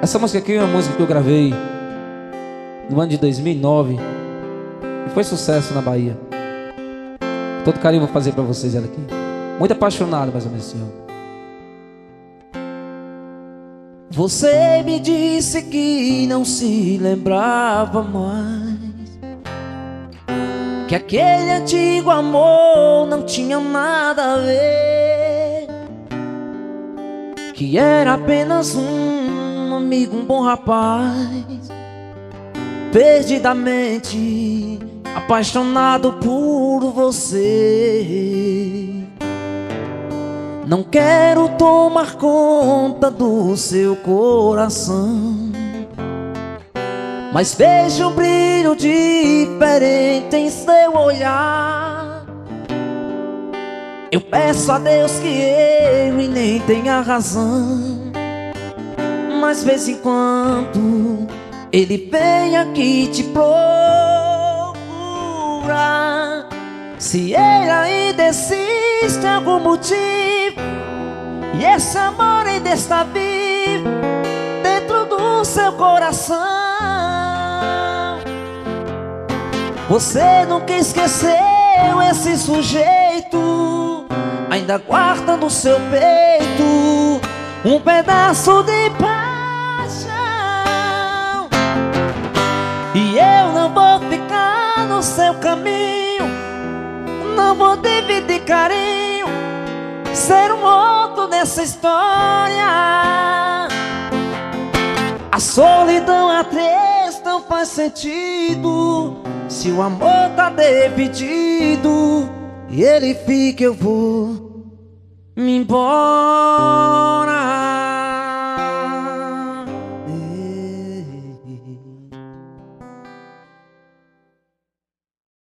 Essa música aqui é uma música que eu gravei no ano de 2009 e foi sucesso na Bahia. Com todo carinho vou fazer pra vocês ela aqui. Muito apaixonado mais ou menos assim, ó. Você me disse que não se lembrava mais, que aquele antigo amor não tinha nada a ver, que era apenas um amigo, um bom rapaz, perdidamente apaixonado por você. Não quero tomar conta do seu coração, mas vejo um brilho diferente em seu olhar. Eu peço a Deus que ele nem tenha razão, mas vez em quando ele vem aqui te procurar. Se ele ainda existe algum motivo e esse amor ainda está vivo dentro do seu coração, você nunca esqueceu esse sujeito, ainda guarda no seu peito um pedaço de paixão. E eu não vou ficar no seu caminho, não vou dividir carinho, ser um outro nessa história. A solidão, a tristeza não faz sentido. Se o amor tá dividido e ele fica, eu vou me embora.